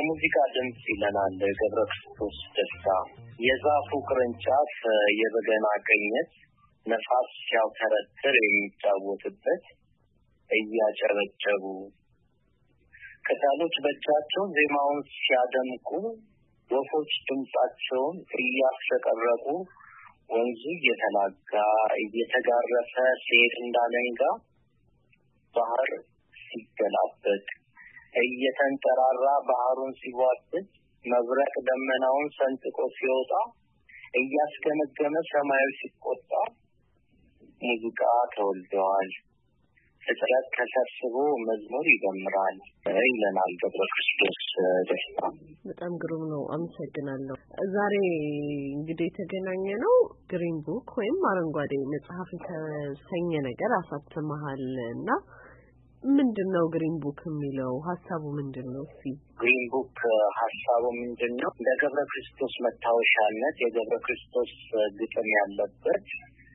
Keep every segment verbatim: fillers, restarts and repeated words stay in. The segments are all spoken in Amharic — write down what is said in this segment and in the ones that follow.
የሙዚቃ ድምጽ ይለናል ገብረ ክርስቶስ ደስታ። የዛፉ ቅርንጫፍ የበገና ቅኝት ነፋስ ሲያውተረትር የሚጫወትበት እያጨበጨቡ ቅጠሎች በእጃቸው ዜማውን ሲያደምቁ ወፎች ድምጻቸውን እያስረቀረቁ ወንዙ እየተላጋ እየተጋረፈ ሲሄድ እንዳለንጋ ባህር ሲገላበጥ እየተንጠራራ ባህሩን ሲዋጥጥ መብረቅ ደመናውን ሰንጥቆ ሲወጣ እያስገመገመ ሰማዩ ሲቆጣ ሙዚቃ ተወልደዋል። ፍጥረት ተሰብስቦ መዝሙር ይዘምራል ይለናል ገብረ ክርስቶስ ደስታ። በጣም ግሩም ነው። አመሰግናለሁ። ዛሬ እንግዲህ የተገናኘ ነው ግሪን ቡክ ወይም አረንጓዴ መጽሐፍ የተሰኘ ነገር አሳትመሃልና ምንድነው ግሪን ቡክ የሚለው ሐሳቡ ምንድነው? እሺ ግሪን ቡክ ሐሳቡ ምንድነው? ለገብረ ክርስቶስ መታወሻነት የገብረ ክርስቶስ ግጥም ያለበት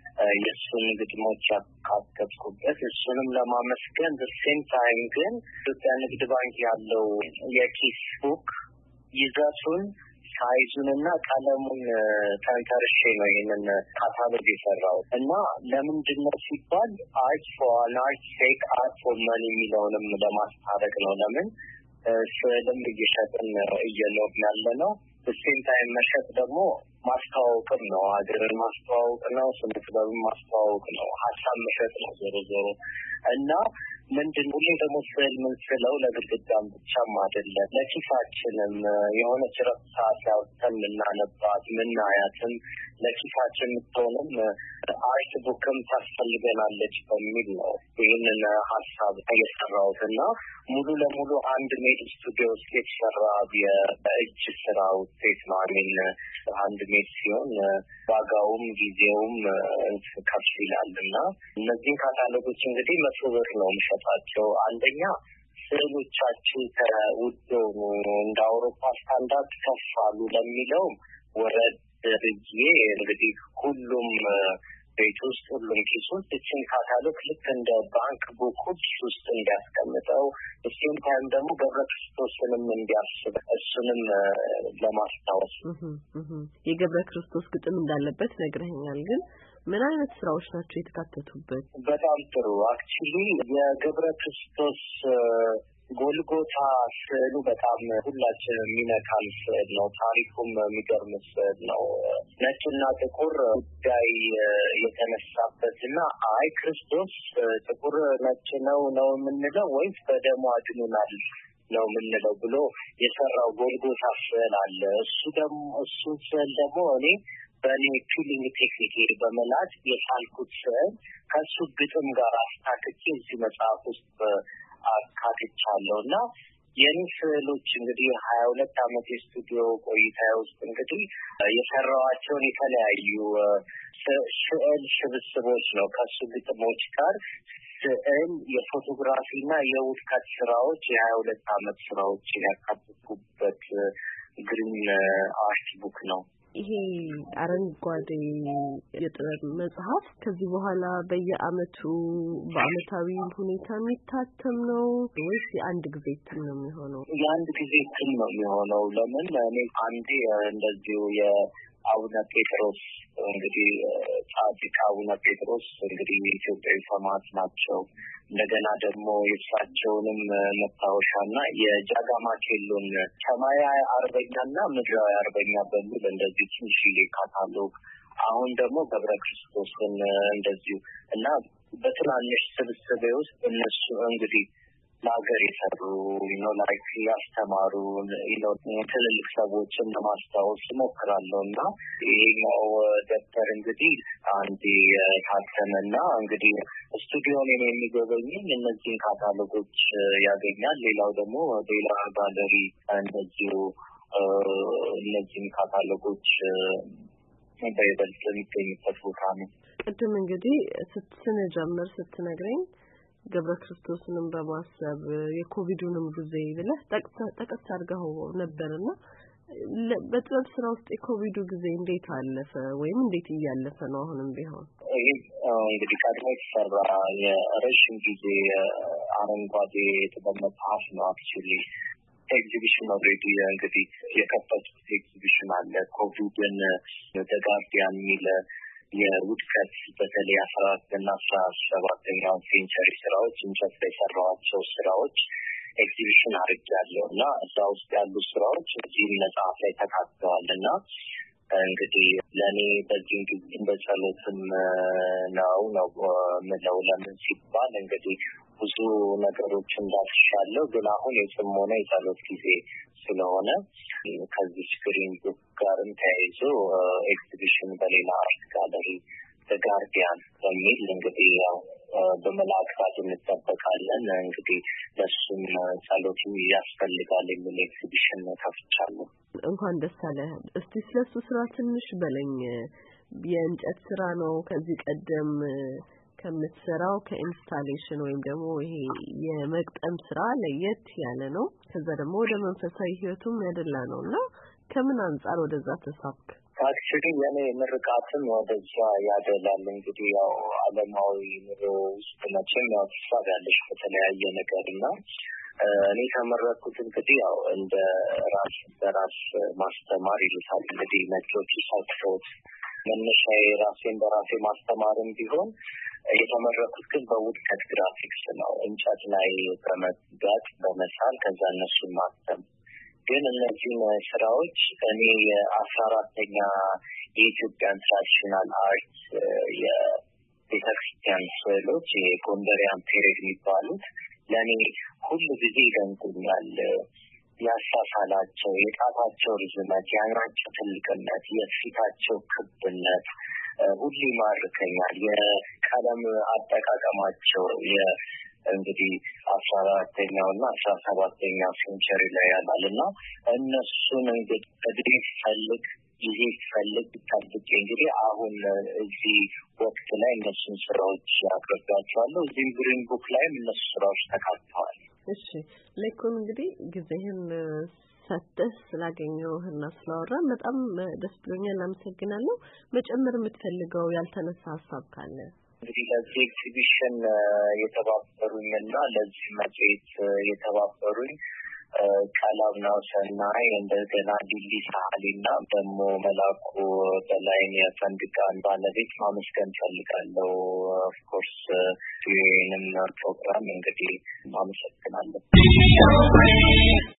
የሱን ግጥሞች ያካተትኩበት እሱንም ለማመስገን በሴም ታይም ግን ኢትዮጵያ ንግድ ባንክ ያለው የኪስ ቡክ ይዘቱን ሳይዙንና ቀለሙን ተንተርሼ ነው ይሄንን ካታሎግ የሰራው እና ለምንድነው ሲባል አርት ፎር አርት ሴክ አርት ፎር ማኒ የሚለውንም ለማስታረቅ ነው። ለምን ስዕልም እየሸጥን እየኖርን ያለ ነው። በሴም ታይም መሸጥ ደግሞ ማስተዋወቅም ነው። ሀገርን ማስተዋወቅ ነው። ስነጥበብን ማስተዋወቅ ነው። ሀሳብ መሸጥ ነው ዞሮ ዞሮ እና ምንድን ሁሌ ደግሞ ስዕል ምን ስለው ለግድግዳም ብቻም አይደለም ለኪሳችንም የሆነ ጭረት ሰዓት ያውተን ምናነባት ምናያትም ለኪሳችን የምትሆንም አርት ቡክም ታስፈልገናለች በሚል ነው ይህንን ሀሳብ እየሰራሁት እና ሙሉ ለሙሉ አንድ ሜድ ስቱዲዮ ውስጥ የተሰራ የእጅ ስራ ውጤት ነው። አሚን አንድ ሜድ ሲሆን ዋጋውም ጊዜውም ከፍ ይላል እና እነዚህን ካታሎጎች እንግዲህ መቶ ብር ነው የምሸጣቸው። አንደኛ ስዕሎቻችን ከውድ እንደ አውሮፓ ስታንዳርድ ከፍ አሉ ለሚለው ወረድ ብዬ እንግዲህ ሁሉም ቤት ውስጥ ሁሉም ኪስ ውስጥ እችን ካታሎግ ልክ እንደ ባንክ ቡክ ውስጥ እንዲያስቀምጠው እሱም ታይም ደግሞ ገብረ ክርስቶስንም እንዲያስብ እሱንም ለማስታወስ የገብረ ክርስቶስ ግጥም እንዳለበት ነግረኸኛል። ግን ምን አይነት ስራዎች ናቸው የተካተቱበት? በጣም ጥሩ። አክቹሊ የገብረ ክርስቶስ ጎልጎታ ስዕሉ በጣም ሁላችንም የሚነካን ስዕል ነው። ታሪኩም የሚገርም ስዕል ነው። ነጭና ጥቁር ጉዳይ የተነሳበትና አይ ክርስቶስ ጥቁር ነጭ ነው ነው የምንለው ወይስ በደሙ አድኖናል ነው የምንለው ብሎ የሰራው ጎልጎታ ስዕል አለ። እሱ ደግሞ እሱ ስዕል ደግሞ እኔ በእኔ ፊሊንግ ቴክኒክ በመላጭ የሳልኩት ስዕል ከሱ ግጥም ጋር አስታክቼ እዚህ መጽሐፍ ውስጥ አካትቻለሁ እና የኔ ስዕሎች እንግዲህ ሀያ ሁለት አመት የስቱዲዮ ቆይታ ውስጥ እንግዲህ የሰራኋቸውን የተለያዩ ስዕል ስብስቦች ነው። ከሱ ግጥሞች ጋር ስዕል የፎቶግራፊና የውድቀት ስራዎች የሀያ ሁለት አመት ስራዎችን ያካተትኩበት ግሪን አርት ቡክ ነው። ይሄ አረንጓዴ የጥበብ መጽሐፍ ከዚህ በኋላ በየአመቱ በአመታዊ ሁኔታ የሚታተም ነው ወይስ የአንድ ጊዜ እትም ነው የሚሆነው? የአንድ ጊዜ እትም ነው የሚሆነው። ለምን እኔ አንዴ እንደዚሁ የአቡነ ጴጥሮስ እንግዲህ ጻድቅ አቡነ ጴጥሮስ እንግዲህ ኢትዮጵያዊ ሰማዕት ናቸው። እንደገና ደግሞ የእሳቸውንም መታወሻና የጃጋማ ኬሎን ሰማያዊ አርበኛና ምድራዊ አርበኛ በሚል እንደዚህ ትንሽ ካታሎግ አሁን ደግሞ ገብረ ክርስቶስን እንደዚሁ እና በትናንሽ ስብስቤ ውስጥ እነሱ እንግዲህ ለሀገር የሰሩ ነው ላይክ ያስተማሩ ነው ትልልቅ ሰዎችን ለማስታወስ እሞክራለሁ እና ይሄኛው ደብተር እንግዲህ አንድ የታተመና እንግዲህ ስቱዲዮን የሚጎበኝ እነዚህን ካታሎጎች ያገኛል። ሌላው ደግሞ ሌላ ጋለሪ እንደዚሁ እነዚህን ካታሎጎች በይበልጥ የሚገኝበት ቦታ ነው። ቅድም እንግዲህ ስትስንጀምር ስትነግረኝ ገብረ ክርስቶስንም በማሰብ የኮቪዱንም ጊዜ ብለህ ጠቅስ አድርገው ነበርና በጥበብ ስራ ውስጥ የኮቪዱ ጊዜ እንዴት አለፈ ወይም እንዴት እያለፈ ነው አሁንም ቢሆን? ይሄ እንግዲህ ቀድሞ የተሰራ የረዥም ጊዜ አረንጓዴ የጥበብ መጽሐፍ ነው። አክቹሊ ኤግዚቢሽን ኦልሬዲ እንግዲህ የከፈቱት ኤግዚቢሽን አለ ኮቪድን ተጋርዲያን የሚል የውድቀት በተለይ አስራ አራት እና አስራ ሰባተኛው ሴንቸሪ ስራዎች እንጨት ላይ የሰራኋቸው ስራዎች ኤግዚቢሽን አድርጌያለሁና እዛ ውስጥ ያሉ ስራዎች እዚህ መጽሐፍ ላይ ተካተዋልና እንግዲህ ለኔ በዚህ ጊዜ በጸሎትም ነው ነው ምለው ለምን ሲባል እንግዲህ ብዙ ነገሮች እንዳልሻለው ግን አሁን የጽሞና የጸሎት ጊዜ ስለሆነ ከዚህ ስክሪን ቡክ ጋርም ተያይዞ ኤግዚቢሽን በሌላ አርት ጋለሪ ጋርዲያን በሚል እንግዲህ ያው በመላእክት እንጠበቃለን እንግዲህ ለሱም ጸሎትም ያስፈልጋል የሚል ኤግዚቢሽን ከፍቻለሁ። እንኳን ደስ አለ። እስቲ ስለሱ ስራ ትንሽ በለኝ። የእንጨት ስራ ነው ከዚህ ቀደም ከምትሰራው ከኢንስታሌሽን ወይም ደግሞ ይሄ የመቅጠም ስራ ለየት ያለ ነው። ከዛ ደግሞ ወደ መንፈሳዊ ህይወቱም ያደላ ነውና ከምን አንፃር ወደዛ ተሳብክ? አክቹሊ የኔ ምርቃትም ወደዛ ያደላል። እንግዲህ ያው ዓለማዊ ኑሮ ውስጥ መቼም ያው ትሳቢያለሽ በተለያየ ነገርና እኔ ተመረኩት እንግዲህ ያው እንደ ራስ በራስ ማስተማር ይሉታል እንግዲህ ነጮቹ ሳይቶት መነሻዬ ራሴን በራሴ ማስተማርም ቢሆን የተመረኩት ግን በውድቀት ግራፊክስ ነው። እንጨት ላይ በመጋጥ በመሳል ከዛ እነሱን ማተም ግን እነዚህ ስራዎች እኔ የአስራ አራተኛ የኢትዮጵያን ትራዲሽናል አርት የቤተክርስቲያን ስዕሎች የጎንደሪያን ፔሬድ የሚባሉት ለኔ ሁሉ ጊዜ ይደንቁኛል። ያሳሳላቸው የጣታቸው ርዝመት፣ የዓይናቸው ትልቅነት፣ የፊታቸው ክብነት ሁሉ ይማርከኛል። የቀለም አጠቃቀማቸው እንግዲህ አስራ አራተኛው እና አስራ ሰባተኛው ሴንቸሪ ላይ ያላልና እነሱን እንግዲህ እድሜ ፈልግ ጊዜ ፈልግ ታድቄ እንግዲህ አሁን እዚህ ወቅት ላይ እነሱን ስራዎች አቅርቤያቸዋለሁ። እዚህ ግሪን ቡክ ላይም እነሱ ስራዎች ተካተዋል። እሺ ለኮን እንግዲህ ጊዜህን ሰጥተህ ስላገኘሁህና ስላወራን በጣም ደስ ብሎኛል። አመሰግናለሁ። መጨመር የምትፈልገው ያልተነሳ ሀሳብ ካለ? እንግዲህ ለዚህ ኤግዚቢሽን የተባበሩኝና ለዚህ መጽሔት የተባበሩኝ ቀላምናው ሰናይ እንደገና ዲሊ ሳሊና ደግሞ መላኩ በላይን የፈንድቃን ባለቤት ማመስገን ፈልጋለሁ። ኦፍ ኮርስ ይህንን ፕሮግራም እንግዲህ ማመሰግናለሁ።